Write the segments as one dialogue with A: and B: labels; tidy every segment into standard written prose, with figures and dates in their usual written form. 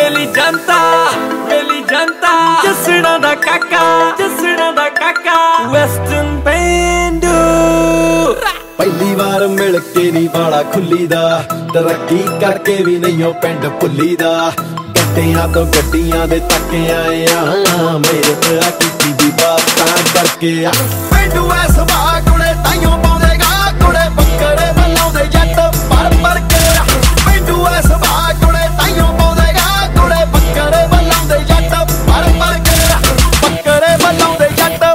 A: बेली जनता जसड़ा दा काका वेस्टर्न पेंडू
B: पहली बार मिल के नी बाड़ा खुली दा तरक्की करके भी नहीं हो पिंड भुली दा गड्डियां तो गड्डियां दे तके आए मेरे तेरा की दी बातां करके
C: पेंडू ऐ सुभा कुड़े ताइयों पाउंदेगा कुड़े बकरे बलाउंदे जट पर के पेंडू ऐ सुभा कुड़े ताइयों पाउंदेगा कुड़े बकरे बलाउंदे जट पर के बकरे बलाउंदे जट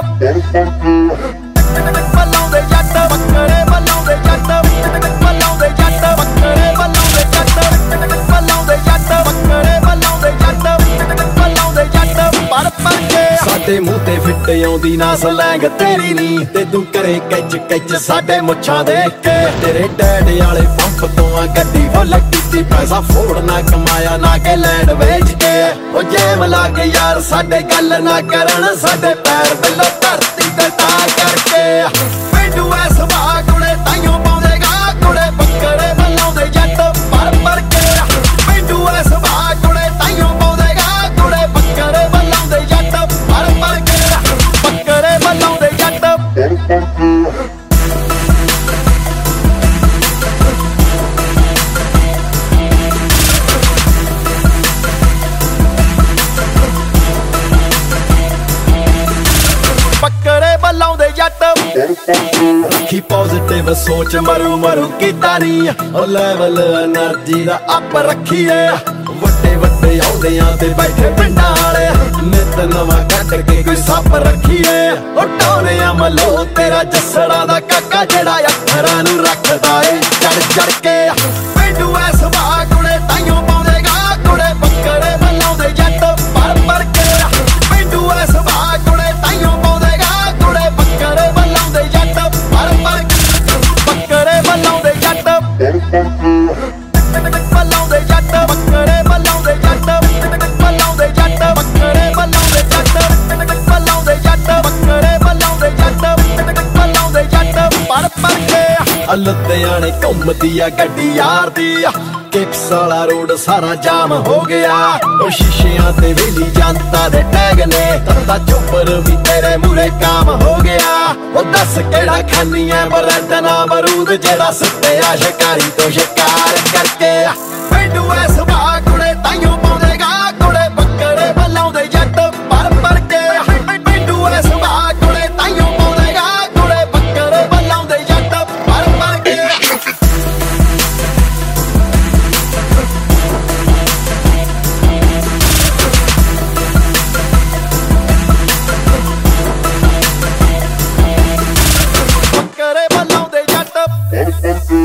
C: बलाउंदे जट बकरे बलाउंदे जट बलाउंदे जट बकरे बलाउंदे जट बलाउंदे जट बकरे बलाउंदे जट बलाउंदे जट पर के
B: साडे मूंह ते फिट आउंदी ना सलैंग तेरी नी ते तू करे कैच साडे मुच्छां देख के तेरे डैड वाले पंप तो आ गड्डी फुल कीती पैसा फोड़ना कमाया ना के लैंड वेच के ओ जैम ला के यार साडे गल ना करन साडे पैर बिलो धरती ते ता करके
C: पेंडू ऐ सुभा कुड़े ताइयों पाउंदेगा कुड़े बकरे बलाउंदे जट पर के पेंडू ऐ सुभा कुड़े ताइयों पाउंदेगा कुड़े बकरे बलाउंदे जट पर के बकरे बलाउंदे जट बकरे बलाउंदे जट
B: रखी पॉजिटिव सोच मरू कीता नी ओ लेवल एनर्जी दा अप रखीए ਵੱਡੇ ਆਉਂਦਿਆਂ ਤੇ ਬੈਠੇ ਪਿੰਡਾਂ ਵਾਲੇ ਨਿਤ ਨਵਾਂ ਕੱਢ ਕੇ ਕੋਈ ਸੱਪ ਰੱਖੀਏ ਉਹ ਟਾਉਣਿਆ ਮਲੋ ਤੇਰਾ ਜੱਸੜਾ ਦਾ ਕਾਕਾ ਜਿਹੜਾ ਅੱਖਰਾਂ ਨੂੰ ਰੱਖਦਾ ਏ ਚੜ ਕੇ
C: पेंडू ऐ सुभा कुड़े ताइयों पाउंदेगा कुड़े बकरे बलाउंदे जट पर के पेंडू ऐ सुभा कुड़े ताइयों पाउंदेगा कुड़े बकरे बलाउंदे जट पर के बकरे बलाउंदे जट बलाउंदे जट बकरे बलाउंदे जट बलाउंदे जट बकरे बलाउंदे जट बलाउंदे जट बकरे बलाउंदे जट बलाउंदे जट पर के
B: ਲੁਧਿਆਣੇ ਘੁੰਮਦੀ ਆ ਗੱਡੀ ਯਾਰ ਦੀ ਕਿਪਸ ਵਾਲਾ ਰੋਡ ਸਾਰਾ ਜਾਮ ਹੋ ਗਿਆ ਉਹ ਸ਼ੀਸ਼ਿਆਂ ਤੇ ਵੇਲੀ ਜਨਤਾ ਦੇ ਟੈਗ ਨੇ ਤੱਤਾ ਚੋਪਰ ਵੀ ਤੇਰੇ ਮੂਰੇ ਕਾਮ ਹੋ ਗਿਆ ਉਹ ਦੱਸ ਕਿਹੜਾ ਖਾਨੀ ਐ ਬਰੈਡ ਨਾ ਬਰੂਦ ਜਿਹੜਾ ਸੁੱਤਿਆ ਸ਼ਿਕਾਰੀ ਤੋਂ ਸ਼ਿਕਾਰ ਕਰਕੇ
C: पेंडू ऐ सुभा कुड़े ताइयों पाउंदेगा कुड़े बकरे बलाउंदे जट पर के पेंडू ऐ सुभा कुड़े ताइयों पाउंदेगा कुड़े बकरे बलाउंदे जट पर के बकरे बलाउंदे जट